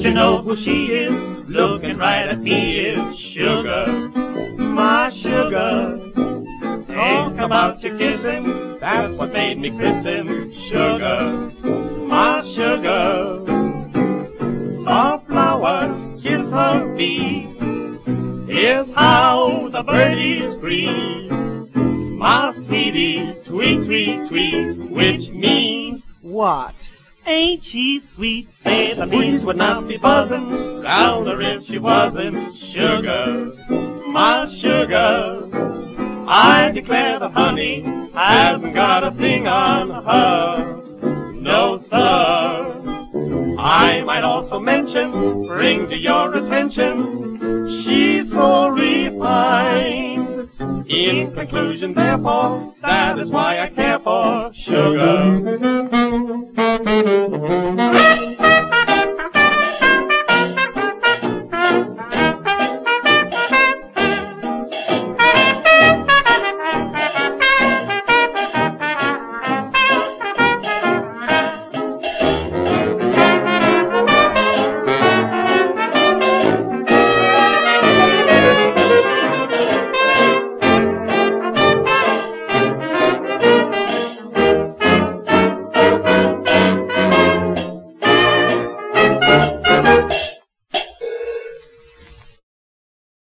you know who she is? Looking right at me is Sugar, my Sugar. Talk about your kissing, that's what made me kiss him. Sugar, my Sugar. The flowers kiss her feet, here's how the birdies breathe. My sweetie, tweet, tweet, tweet, which means What? ain't she sweet? Say the bees would not be buzzing round her if she wasn't Sugar, my Sugar. I declare the honey hasn't got a thing on her, no sir. I might also mention, bring to your attention, she's so refined. In conclusion, therefore, that is why I care for Sugar.